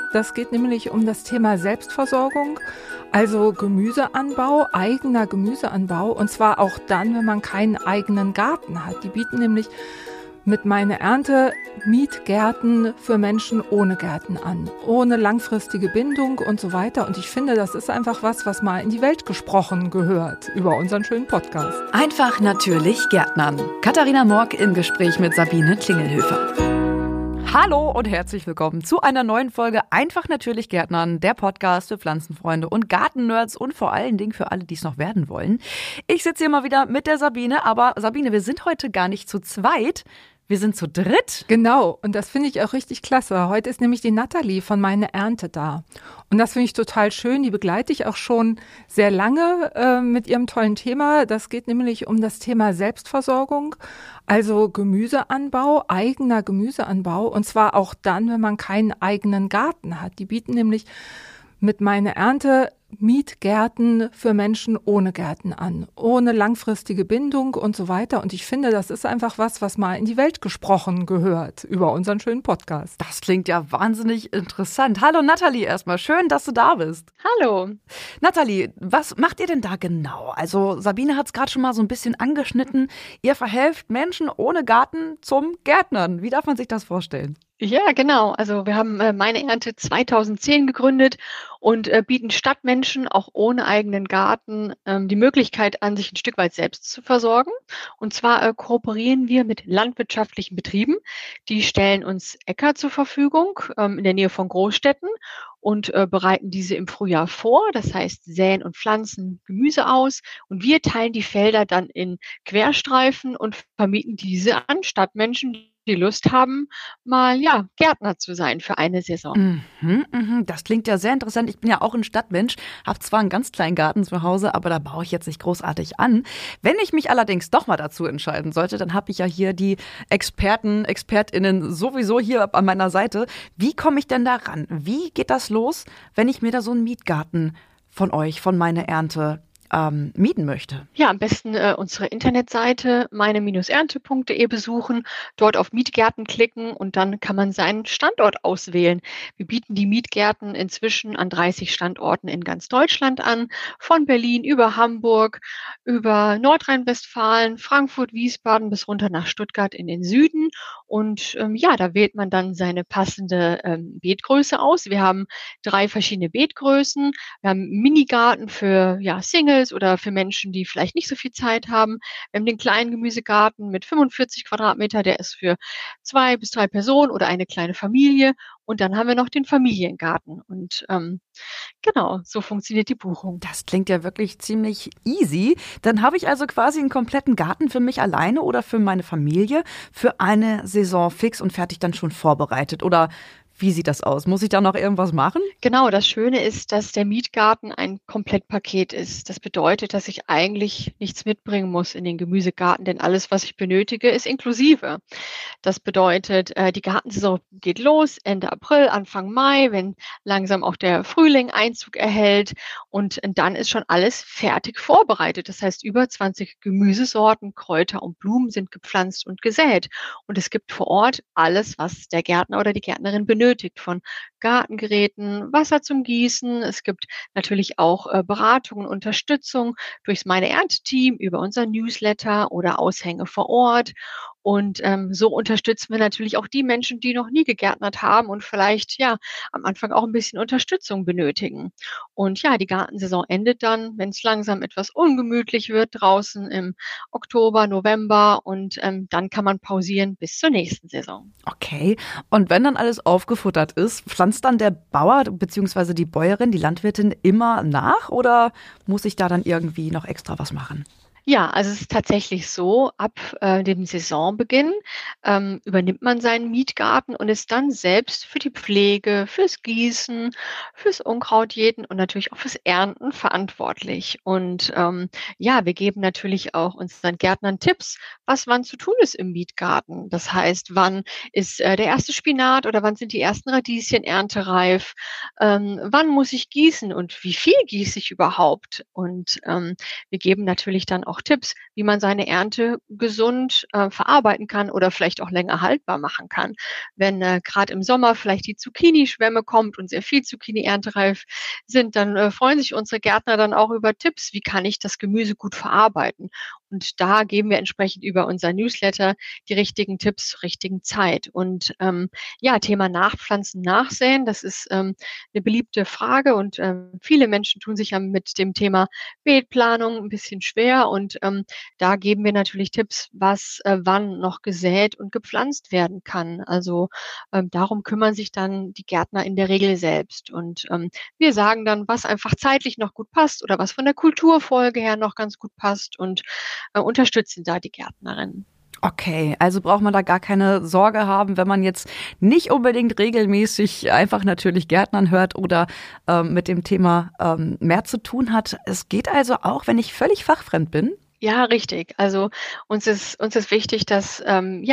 Das geht nämlich um das Thema Selbstversorgung, also Gemüseanbau, eigener Gemüseanbau. Und zwar auch dann, wenn man keinen eigenen Garten hat. Die bieten nämlich mit Meine Ernte Mietgärten für Menschen ohne Gärten an, ohne langfristige Bindung und so weiter. Und ich finde, das ist einfach was mal in die Welt gesprochen gehört über unseren schönen Podcast. Einfach natürlich Gärtnern. Katharina Morck im Gespräch mit Sabine Klingelhöfer. Hallo und herzlich willkommen zu einer neuen Folge Einfach natürlich Gärtnern, der Podcast für Pflanzenfreunde und Gartennerds und vor allen Dingen für alle, die es noch werden wollen. Ich sitze hier mal wieder mit der Sabine, aber Sabine, wir sind heute gar nicht zu zweit. Wir sind zu dritt. Genau, und das finde ich auch richtig klasse. Heute ist nämlich die Nathalie von Meine Ernte da. Und das finde ich total schön. Die begleite ich auch schon sehr lange mit ihrem tollen Thema. Das geht nämlich um das Thema Selbstversorgung, also Gemüseanbau, eigener Gemüseanbau. Und zwar auch dann, wenn man keinen eigenen Garten hat. Die bieten nämlich mit Meine Ernte Mietgärten für Menschen ohne Gärten an, ohne langfristige Bindung und so weiter. Und ich finde, das ist einfach was mal in die Welt gesprochen gehört über unseren schönen Podcast. Das klingt ja wahnsinnig interessant. Hallo Nathalie erstmal, schön, dass du da bist. Hallo. Nathalie, was macht ihr denn da genau? Also Sabine hat es gerade schon mal so ein bisschen angeschnitten. Ihr verhelft Menschen ohne Garten zum Gärtnern. Wie darf man sich das vorstellen? Ja, genau. Also wir haben Meine Ernte 2010 gegründet und bieten Stadtmenschen auch ohne eigenen Garten die Möglichkeit an, sich ein Stück weit selbst zu versorgen. Und zwar kooperieren wir mit landwirtschaftlichen Betrieben. Die stellen uns Äcker zur Verfügung in der Nähe von Großstädten und bereiten diese im Frühjahr vor. Das heißt, säen und pflanzen Gemüse aus. Und wir teilen die Felder dann in Querstreifen und vermieten diese an Stadtmenschen, die Lust haben, mal Gärtner zu sein für eine Saison. Das klingt ja sehr interessant. Ich bin ja auch ein Stadtmensch, habe zwar einen ganz kleinen Garten zu Hause, aber da baue ich jetzt nicht großartig an. Wenn ich mich allerdings doch mal dazu entscheiden sollte, dann habe ich ja hier die ExpertInnen sowieso hier an meiner Seite. Wie komme ich denn da ran? Wie geht das los, wenn ich mir da so einen Mietgarten von euch, von Meine Ernte mieten möchte? Ja, am besten unsere Internetseite meine-ernte.de besuchen, dort auf Mietgärten klicken und dann kann man seinen Standort auswählen. Wir bieten die Mietgärten inzwischen an 30 Standorten in ganz Deutschland an, von Berlin über Hamburg, über Nordrhein-Westfalen, Frankfurt, Wiesbaden bis runter nach Stuttgart in den Süden. Und da wählt man dann seine passende Beetgröße aus. Wir haben 3 verschiedene Beetgrößen. Wir haben einen Minigarten für Singles oder für Menschen, die vielleicht nicht so viel Zeit haben. Wir haben den kleinen Gemüsegarten mit 45 Quadratmeter, der ist für 2 bis 3 Personen oder eine kleine Familie. Und dann haben wir noch den Familiengarten. Und genau, so funktioniert die Buchung. Das klingt ja wirklich ziemlich easy. Dann habe ich also quasi einen kompletten Garten für mich alleine oder für meine Familie für eine Saison fix und fertig dann schon vorbereitet. Oder wie sieht das aus? Muss ich da noch irgendwas machen? Genau, das Schöne ist, dass der Mietgarten ein Komplettpaket ist. Das bedeutet, dass ich eigentlich nichts mitbringen muss in den Gemüsegarten, denn alles, was ich benötige, ist inklusive. Das bedeutet, die Gartensaison geht los Ende April, Anfang Mai, wenn langsam auch der Frühling Einzug erhält. Und dann ist schon alles fertig vorbereitet. Das heißt, über 20 Gemüsesorten, Kräuter und Blumen sind gepflanzt und gesät. Und es gibt vor Ort alles, was der Gärtner oder die Gärtnerin benötigt, von Gartengeräten, Wasser zum Gießen. Es gibt natürlich auch Beratung und Unterstützung durchs Meine Ernte-Team über unser Newsletter oder Aushänge vor Ort. Und so unterstützen wir natürlich auch die Menschen, die noch nie gegärtnert haben und vielleicht am Anfang auch ein bisschen Unterstützung benötigen. Und die Gartensaison endet dann, wenn es langsam etwas ungemütlich wird, draußen im Oktober, November. Und dann kann man pausieren bis zur nächsten Saison. Okay. Und wenn dann alles aufgefuttert ist, pflanzt dann der Bauer bzw. die Bäuerin, die Landwirtin immer nach oder muss ich da dann irgendwie noch extra was machen? Ja, also es ist tatsächlich so, ab dem Saisonbeginn übernimmt man seinen Mietgarten und ist dann selbst für die Pflege, fürs Gießen, fürs Unkrautjäten und natürlich auch fürs Ernten verantwortlich. Und wir geben natürlich auch unseren Gärtnern Tipps, was wann zu tun ist im Mietgarten. Das heißt, wann ist der erste Spinat oder wann sind die ersten Radieschen erntereif? Wann muss ich gießen und wie viel gieße ich überhaupt? Und wir geben natürlich dann auch Tipps, wie man seine Ernte gesund verarbeiten kann oder vielleicht auch länger haltbar machen kann. Wenn gerade im Sommer vielleicht die Zucchini-Schwemme kommt und sehr viel Zucchini erntereif sind, dann freuen sich unsere Gärtner dann auch über Tipps, wie kann ich das Gemüse gut verarbeiten. Und da geben wir entsprechend über unser Newsletter die richtigen Tipps zur richtigen Zeit. Und Thema Nachpflanzen, Nachsäen, das ist eine beliebte Frage und viele Menschen tun sich ja mit dem Thema Beetplanung ein bisschen schwer und da geben wir natürlich Tipps, was wann noch gesät und gepflanzt werden kann. Also darum kümmern sich dann die Gärtner in der Regel selbst. Und wir sagen dann, was einfach zeitlich noch gut passt oder was von der Kulturfolge her noch ganz gut passt und unterstützen da die Gärtnerinnen. Okay, also braucht man da gar keine Sorge haben, wenn man jetzt nicht unbedingt regelmäßig einfach natürlich Gärtnern hört oder mit dem Thema mehr zu tun hat. Es geht also auch, wenn ich völlig fachfremd bin. Ja, richtig. Also uns ist wichtig, dass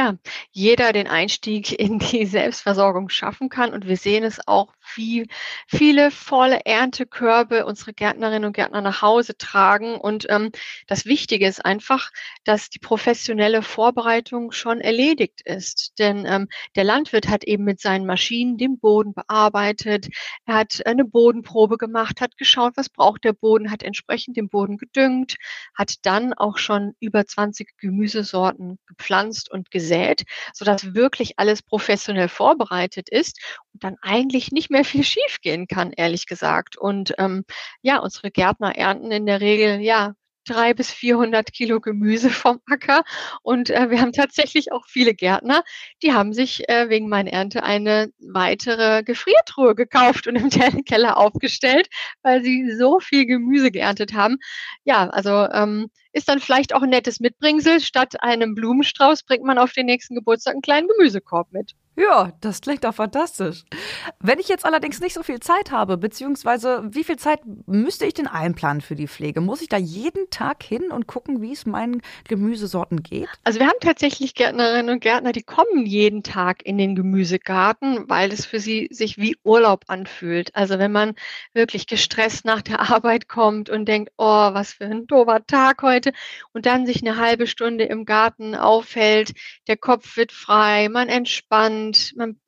jeder den Einstieg in die Selbstversorgung schaffen kann. Und wir sehen es auch, wie viele volle Erntekörbe unsere Gärtnerinnen und Gärtner nach Hause tragen. Und das Wichtige ist einfach, dass die professionelle Vorbereitung schon erledigt ist. Denn der Landwirt hat eben mit seinen Maschinen den Boden bearbeitet. Er hat eine Bodenprobe gemacht, hat geschaut, was braucht der Boden, hat entsprechend den Boden gedüngt, hat dann auch schon über 20 Gemüsesorten gepflanzt und gesät, sodass wirklich alles professionell vorbereitet ist und dann eigentlich nicht mehr viel schiefgehen kann, ehrlich gesagt. Und unsere Gärtner ernten in der Regel 300 bis 400 Kilo Gemüse vom Acker. Und wir haben tatsächlich auch viele Gärtner, die haben sich wegen meiner Ernte eine weitere Gefriertruhe gekauft und im Keller aufgestellt, weil sie so viel Gemüse geerntet haben. Ja, also ist dann vielleicht auch ein nettes Mitbringsel. Statt einem Blumenstrauß bringt man auf den nächsten Geburtstag einen kleinen Gemüsekorb mit. Ja, das klingt doch fantastisch. Wenn ich jetzt allerdings nicht so viel Zeit habe, beziehungsweise wie viel Zeit müsste ich denn einplanen für die Pflege? Muss ich da jeden Tag hin und gucken, wie es meinen Gemüsesorten geht? Also wir haben tatsächlich Gärtnerinnen und Gärtner, die kommen jeden Tag in den Gemüsegarten, weil es für sie sich wie Urlaub anfühlt. Also wenn man wirklich gestresst nach der Arbeit kommt und denkt, oh, was für ein doofer Tag heute, und dann sich eine halbe Stunde im Garten aufhält, der Kopf wird frei, man entspannt, man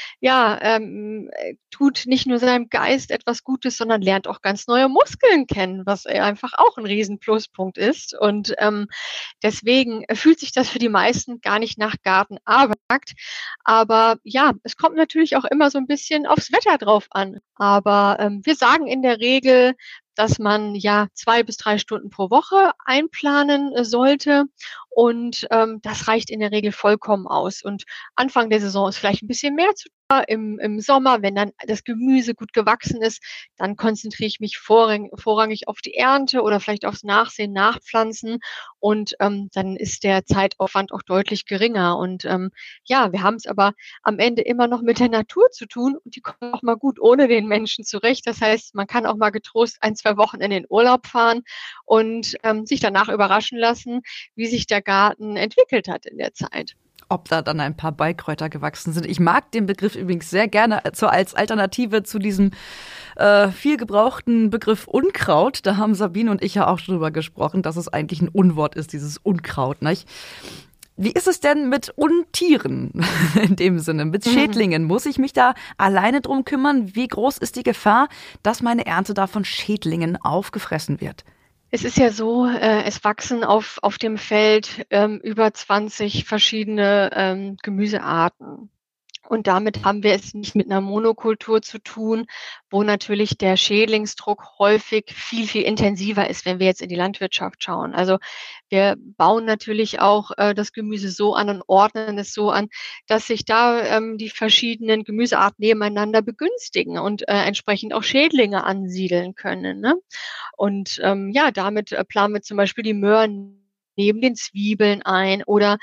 tut nicht nur seinem Geist etwas Gutes, sondern lernt auch ganz neue Muskeln kennen, was einfach auch ein riesen Pluspunkt ist. Und deswegen fühlt sich das für die meisten gar nicht nach Gartenarbeit. Aber ja, es kommt natürlich auch immer so ein bisschen aufs Wetter drauf an. Aber wir sagen in der Regel, dass man 2 bis 3 Stunden pro Woche einplanen sollte. Und das reicht in der Regel vollkommen aus. Und Anfang der Saison ist vielleicht ein bisschen mehr zu tun. Im Sommer, wenn dann das Gemüse gut gewachsen ist, dann konzentriere ich mich vorrangig auf die Ernte oder vielleicht aufs Nachsehen, Nachpflanzen. Und dann ist der Zeitaufwand auch deutlich geringer. Und wir haben es aber am Ende immer noch mit der Natur zu tun. Und die kommt auch mal gut ohne den Menschen zurecht. Das heißt, man kann auch mal getrost 1, 2 Wochen in den Urlaub fahren und sich danach überraschen lassen, wie sich der Garten entwickelt hat in der Zeit. Ob da dann ein paar Beikräuter gewachsen sind. Ich mag den Begriff übrigens sehr gerne als Alternative zu diesem viel gebrauchten Begriff Unkraut. Da haben Sabine und ich ja auch drüber gesprochen, dass es eigentlich ein Unwort ist, dieses Unkraut, nicht? Wie ist es denn mit Untieren in dem Sinne, mit Schädlingen? Muss ich mich da alleine drum kümmern? Wie groß ist die Gefahr, dass meine Ernte da von Schädlingen aufgefressen wird? Es ist ja so, es wachsen auf dem Feld über 20 verschiedene Gemüsearten. Und damit haben wir es nicht mit einer Monokultur zu tun, wo natürlich der Schädlingsdruck häufig viel, viel intensiver ist, wenn wir jetzt in die Landwirtschaft schauen. Also wir bauen natürlich auch das Gemüse so an und ordnen es so an, dass sich da die verschiedenen Gemüsearten nebeneinander begünstigen und entsprechend auch Schädlinge ansiedeln können. Ne? Und damit planen wir zum Beispiel die Möhren neben den Zwiebeln ein oder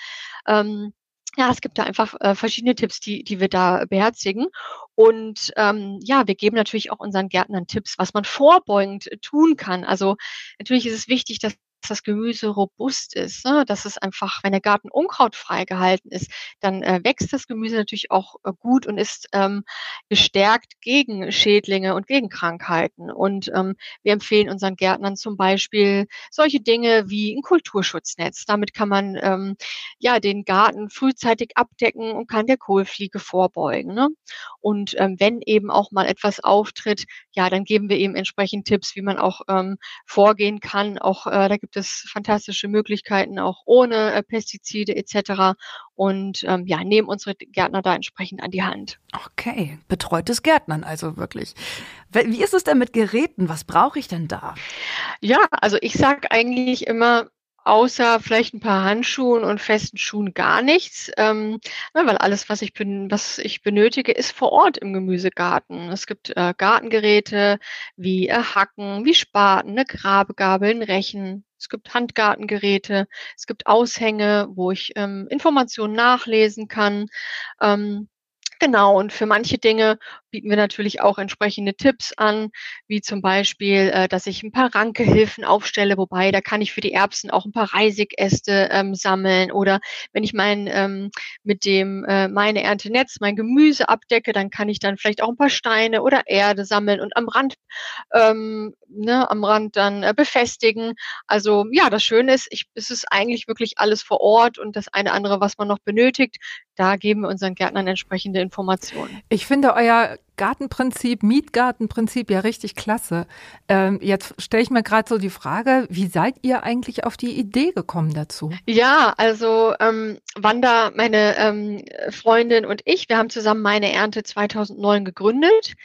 es gibt da einfach verschiedene Tipps, die wir da beherzigen. Und wir geben natürlich auch unseren Gärtnern Tipps, was man vorbeugend tun kann. Also natürlich ist es wichtig, dass das Gemüse robust ist, ne? Dass es einfach, wenn der Garten unkrautfrei gehalten ist, dann wächst das Gemüse natürlich auch gut und ist gestärkt gegen Schädlinge und gegen Krankheiten. Und wir empfehlen unseren Gärtnern zum Beispiel solche Dinge wie ein Kulturschutznetz. Damit kann man ja den Garten frühzeitig abdecken und kann der Kohlfliege vorbeugen, ne? Und wenn eben auch mal etwas auftritt, ja, dann geben wir eben entsprechend Tipps, wie man auch vorgehen kann. Auch da gibt es fantastische Möglichkeiten, auch ohne Pestizide et cetera. Und ja, nehmen unsere Gärtner da entsprechend an die Hand. Okay, betreutes Gärtnern also wirklich. Wie ist es denn mit Geräten? Was brauche ich denn da? Ja, also ich sage eigentlich immer, außer vielleicht ein paar Handschuhen und festen Schuhen gar nichts, ne, weil alles, was ich benötige, ist vor Ort im Gemüsegarten. Es gibt Gartengeräte wie Hacken, wie Spaten, 'ne Grabegabel, 'n Rechen. Es gibt Handgartengeräte, es gibt Aushänge, wo ich Informationen nachlesen kann. Ähm, genau, und für manche Dinge bieten wir natürlich auch entsprechende Tipps an, wie zum Beispiel, dass ich ein paar Rankehilfen aufstelle, wobei da kann ich für die Erbsen auch ein paar Reisigäste sammeln, oder wenn ich mit dem Meine Ernte-Netz mein Gemüse abdecke, dann kann ich dann vielleicht auch ein paar Steine oder Erde sammeln und am Rand dann befestigen. Also, ja, das Schöne ist, es ist eigentlich wirklich alles vor Ort, und das eine andere, was man noch benötigt, da geben wir unseren Gärtnern entsprechende Informationen. Ich finde euer Gartenprinzip, Mietgartenprinzip ja richtig klasse. Jetzt stelle ich mir gerade so die Frage, wie seid ihr eigentlich auf die Idee gekommen dazu? Ja, also Wanda, meine Freundin und ich, wir haben zusammen Meine Ernte 2009 gegründet.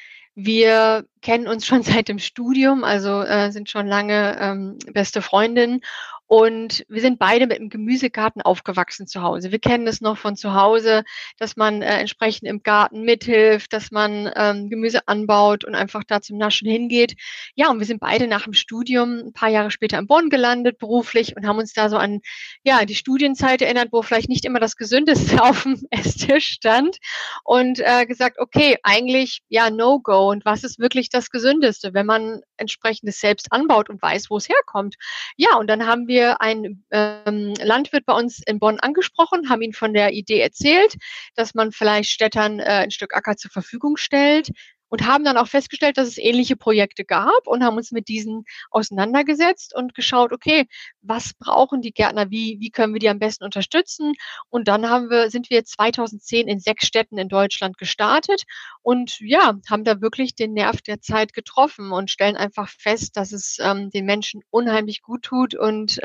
Wir kennen uns schon seit dem Studium, also sind schon lange beste Freundinnen. Und wir sind beide mit dem Gemüsegarten aufgewachsen zu Hause. Wir kennen es noch von zu Hause, dass man entsprechend im Garten mithilft, dass man Gemüse anbaut und einfach da zum Naschen hingeht. Ja, und wir sind beide nach dem Studium ein paar Jahre später in Bonn gelandet, beruflich, und haben uns da so an die Studienzeit erinnert, wo vielleicht nicht immer das Gesündeste auf dem Esstisch stand, und gesagt, okay, eigentlich ja No-Go, und was ist wirklich das Gesündeste, wenn man entsprechendes selbst anbaut und weiß, wo es herkommt. Ja, und dann haben wir einen Landwirt bei uns in Bonn angesprochen, haben ihn von der Idee erzählt, dass man vielleicht Städtern ein Stück Acker zur Verfügung stellt, und haben dann auch festgestellt, dass es ähnliche Projekte gab, und haben uns mit diesen auseinandergesetzt und geschaut, okay, was brauchen die Gärtner, wie können wir die am besten unterstützen? Und dann sind wir 2010 in 6 Städten in Deutschland gestartet und ja, haben da wirklich den Nerv der Zeit getroffen und stellen einfach fest, dass es den Menschen unheimlich gut tut, und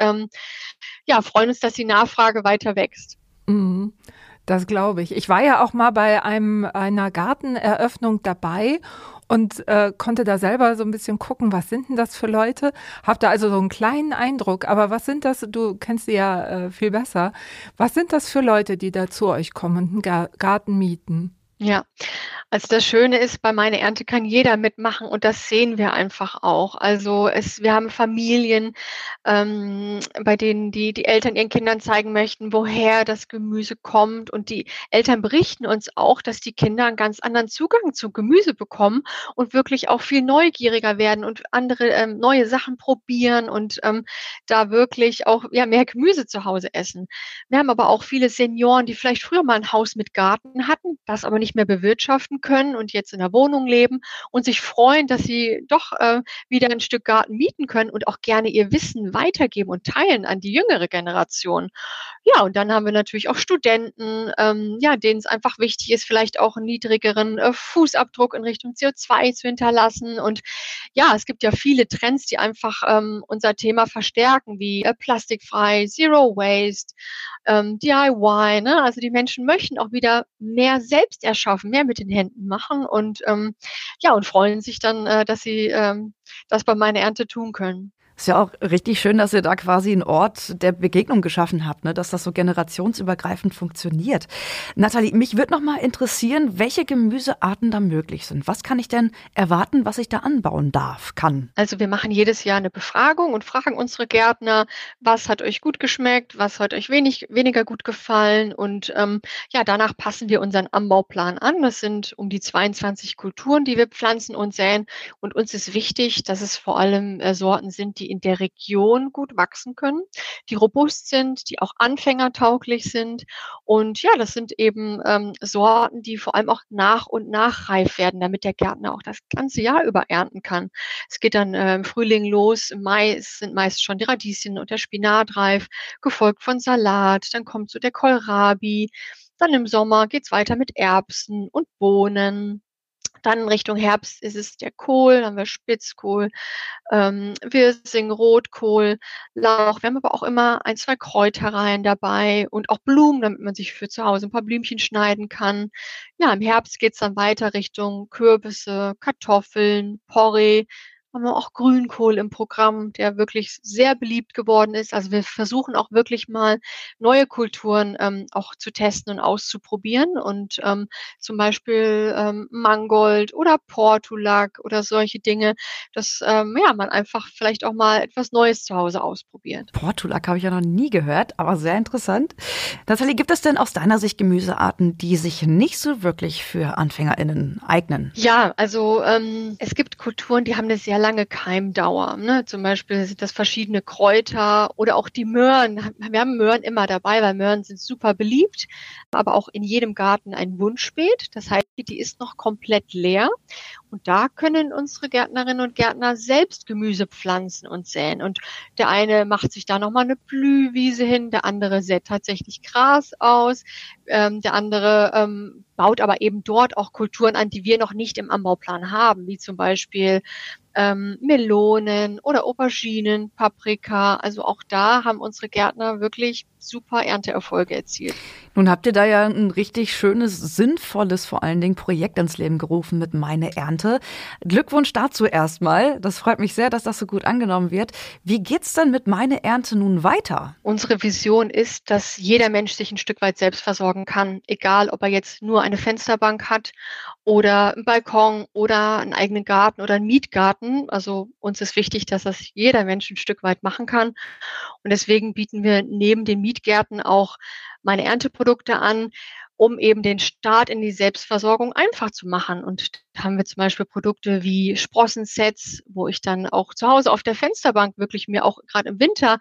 ja, freuen uns, dass die Nachfrage weiter wächst. Mhm. Das glaube ich. Ich war ja auch mal bei einer Garteneröffnung dabei und konnte da selber so ein bisschen gucken, was sind denn das für Leute? Hab da also so einen kleinen Eindruck. Aber was sind das? Du kennst sie ja viel besser. Was sind das für Leute, die da zu euch kommen und einen Garten mieten? Ja, also das Schöne ist, bei Meine Ernte kann jeder mitmachen, und das sehen wir einfach auch. Also wir haben Familien, bei denen die Eltern ihren Kindern zeigen möchten, woher das Gemüse kommt, und die Eltern berichten uns auch, dass die Kinder einen ganz anderen Zugang zu Gemüse bekommen und wirklich auch viel neugieriger werden und andere neue Sachen probieren und da wirklich auch mehr Gemüse zu Hause essen. Wir haben aber auch viele Senioren, die vielleicht früher mal ein Haus mit Garten hatten, das aber nicht mehr bewirtschaften können und jetzt in der Wohnung leben und sich freuen, dass sie doch wieder ein Stück Garten mieten können und auch gerne ihr Wissen weitergeben und teilen an die jüngere Generation. Ja, und dann haben wir natürlich auch Studenten, denen es einfach wichtig ist, vielleicht auch einen niedrigeren Fußabdruck in Richtung CO2 zu hinterlassen. Und ja, es gibt ja viele Trends, die einfach unser Thema verstärken, wie plastikfrei, Zero Waste, DIY, ne? Also die Menschen möchten auch wieder mehr selbst erschaffen, mehr mit den Händen machen, und und freuen sich dann, dass sie das bei Meine Ernte tun können. Ist ja auch richtig schön, dass ihr da quasi einen Ort der Begegnung geschaffen habt, ne? Dass das so generationsübergreifend funktioniert. Nathalie, mich würde noch mal interessieren, welche Gemüsearten da möglich sind. Was kann ich denn erwarten, was ich da anbauen kann? Also wir machen jedes Jahr eine Befragung und fragen unsere Gärtner, was hat euch gut geschmeckt, was hat euch weniger gut gefallen, und danach passen wir unseren Anbauplan an. Das sind um die 22 Kulturen, die wir pflanzen und säen, und uns ist wichtig, dass es vor allem Sorten sind, die die in der Region gut wachsen können, die robust sind, die auch anfängertauglich sind. Und ja, das sind eben Sorten, die vor allem auch nach und nach reif werden, damit der Gärtner auch das ganze Jahr über ernten kann. Es geht dann im Frühling los, im Mai sind meist schon die Radieschen und der Spinat reif, gefolgt von Salat, dann kommt so der Kohlrabi, dann im Sommer geht's weiter mit Erbsen und Bohnen. Dann in Richtung Herbst ist es der Kohl, dann haben wir Spitzkohl, Wirsing, Rotkohl, Lauch. Wir haben aber auch immer 1, 2 Kräutereien dabei und auch Blumen, damit man sich für zu Hause ein paar Blümchen schneiden kann. Ja, im Herbst geht's dann weiter Richtung Kürbisse, Kartoffeln, Porree. Haben wir auch Grünkohl im Programm, der wirklich sehr beliebt geworden ist. Also wir versuchen auch wirklich mal neue Kulturen auch zu testen und auszuprobieren und zum Beispiel Mangold oder Portulak oder solche Dinge, dass ja, man einfach vielleicht auch mal etwas Neues zu Hause ausprobiert. Portulak habe ich ja noch nie gehört, aber sehr interessant. Nathalie, gibt es denn aus deiner Sicht Gemüsearten, die sich nicht so wirklich für AnfängerInnen eignen? Ja, also es gibt Kulturen, die haben eine sehr lange Keimdauer. Ne? Zum Beispiel sind das verschiedene Kräuter oder auch die Möhren. Wir haben Möhren immer dabei, weil Möhren sind super beliebt, aber auch in jedem Garten ein Wunschbeet. Das heißt, die ist noch komplett leer. Und da können unsere Gärtnerinnen und Gärtner selbst Gemüse pflanzen und säen. Und der eine macht sich da nochmal eine Blühwiese hin, der andere sät tatsächlich Gras aus, der andere baut aber eben dort auch Kulturen an, die wir noch nicht im Anbauplan haben, wie zum Beispiel Melonen oder Auberginen, Paprika. Also auch da haben unsere Gärtner wirklich super Ernteerfolge erzielt. Nun habt ihr da ja ein richtig schönes, sinnvolles vor allen Dingen Projekt ins Leben gerufen mit Meine Ernte. Glückwunsch dazu erstmal. Das freut mich sehr, dass das so gut angenommen wird. Wie geht's denn mit Meine Ernte nun weiter? Unsere Vision ist, dass jeder Mensch sich ein Stück weit selbst versorgen kann, egal ob er jetzt nur eine Fensterbank hat oder einen Balkon oder einen eigenen Garten oder einen Mietgarten. Also uns ist wichtig, dass das jeder Mensch ein Stück weit machen kann. Und deswegen bieten wir neben den Mietgärten auch Meine Ernteprodukte an, um eben den Start in die Selbstversorgung einfach zu machen. Und da haben wir zum Beispiel Produkte wie Sprossensets, wo ich dann auch zu Hause auf der Fensterbank wirklich mir auch gerade im Winter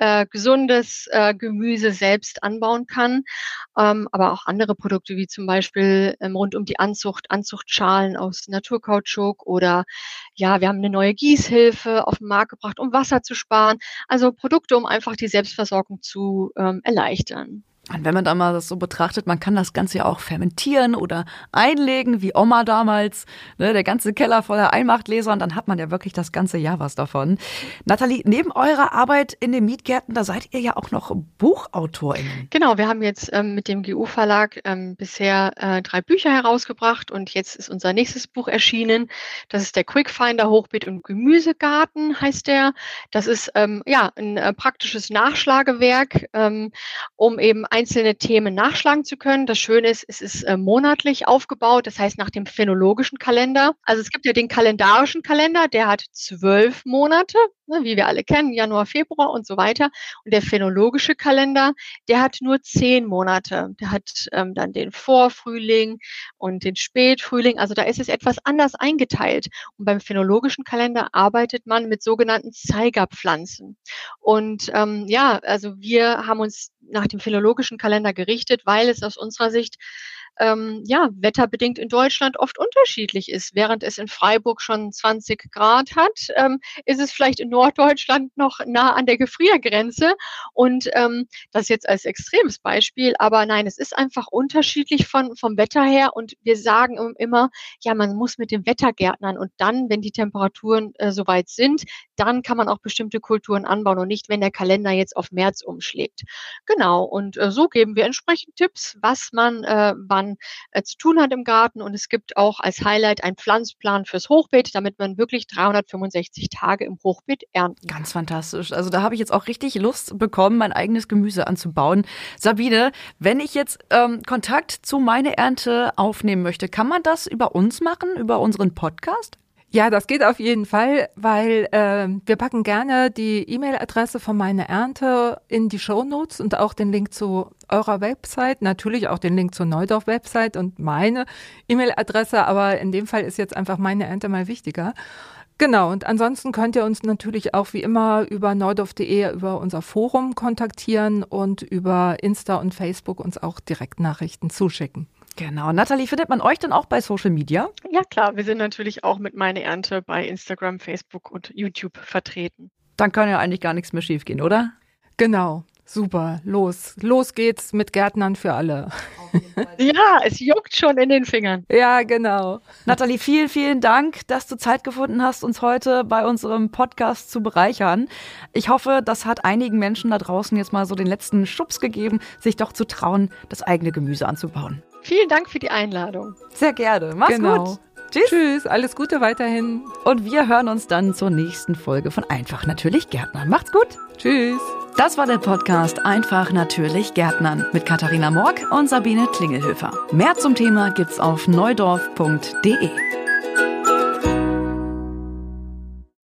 gesundes Gemüse selbst anbauen kann. Aber auch andere Produkte wie zum Beispiel rund um die Anzuchtschalen aus Naturkautschuk oder ja, wir haben eine neue Gießhilfe auf den Markt gebracht, um Wasser zu sparen. Also Produkte, um einfach die Selbstversorgung zu erleichtern. Und wenn man da mal das so betrachtet, man kann das Ganze ja auch fermentieren oder einlegen, wie Oma damals, ne, der ganze Keller voller Einmachtgläser, und dann hat man ja wirklich das ganze Jahr was davon. Nathalie, neben eurer Arbeit in den Mietgärten, da seid ihr ja auch noch BuchautorInnen. Genau, wir haben jetzt mit dem GU-Verlag bisher 3 Bücher herausgebracht und jetzt ist unser nächstes Buch erschienen. Das ist der Quickfinder Hochbeet und Gemüsegarten, heißt der. Das ist ja ein praktisches Nachschlagewerk, um eben einzelne Themen nachschlagen zu können. Das Schöne ist, es ist monatlich aufgebaut, das heißt nach dem phänologischen Kalender. Also es gibt ja den kalendarischen Kalender, der hat 12 Monate, ne, wie wir alle kennen, Januar, Februar und so weiter. Und der phänologische Kalender, der hat nur 10 Monate. Der hat dann den Vorfrühling und den Spätfrühling. Also da ist es etwas anders eingeteilt. Und beim phänologischen Kalender arbeitet man mit sogenannten Zeigerpflanzen. Und ja, also wir haben uns nach dem phänologischen Kalender gerichtet, weil es aus unserer Sicht ja, wetterbedingt in Deutschland oft unterschiedlich ist. Während es in Freiburg schon 20 Grad hat, ist es vielleicht in Norddeutschland noch nah an der Gefriergrenze. Und das jetzt als extremes Beispiel, aber nein, es ist einfach unterschiedlich vom Wetter her. Und wir sagen immer, ja, man muss mit dem Wetter gärtnern. Und dann, wenn die Temperaturen soweit sind, dann kann man auch bestimmte Kulturen anbauen und nicht, wenn der Kalender jetzt auf März umschlägt. Genau, und so geben wir entsprechend Tipps, was man wann zu tun hat im Garten. Und es gibt auch als Highlight einen Pflanzplan fürs Hochbeet, damit man wirklich 365 Tage im Hochbeet ernten kann. Ganz fantastisch. Also da habe ich jetzt auch richtig Lust bekommen, mein eigenes Gemüse anzubauen. Sabine, wenn ich jetzt Kontakt zu Meine Ernte aufnehmen möchte, kann man das über uns machen, über unseren Podcast? Ja, das geht auf jeden Fall, weil wir packen gerne die E-Mail-Adresse von Meine Ernte in die Shownotes und auch den Link zu eurer Website, natürlich auch den Link zur Neudorf-Website und meine E-Mail-Adresse, aber in dem Fall ist jetzt einfach Meine Ernte mal wichtiger. Genau, und ansonsten könnt ihr uns natürlich auch wie immer über neudorf.de, über unser Forum kontaktieren und über Insta und Facebook uns auch Direktnachrichten zuschicken. Genau. Nathalie, findet man euch dann auch bei Social Media? Ja klar, wir sind natürlich auch mit Meine Ernte bei Instagram, Facebook und YouTube vertreten. Dann kann ja eigentlich gar nichts mehr schiefgehen, oder? Genau, super, los geht's mit Gärtnern für alle. Ja, es juckt schon in den Fingern. Ja, genau. Nathalie, vielen, vielen Dank, dass du Zeit gefunden hast, uns heute bei unserem Podcast zu bereichern. Ich hoffe, das hat einigen Menschen da draußen jetzt mal so den letzten Schubs gegeben, sich doch zu trauen, das eigene Gemüse anzubauen. Vielen Dank für die Einladung. Sehr gerne. Mach's gut. Tschüss. Tschüss, alles Gute weiterhin. Und wir hören uns dann zur nächsten Folge von Einfach natürlich Gärtnern. Macht's gut. Tschüss. Das war der Podcast Einfach natürlich Gärtnern mit Katharina Morck und Sabine Klingelhöfer. Mehr zum Thema gibt's auf neudorf.de.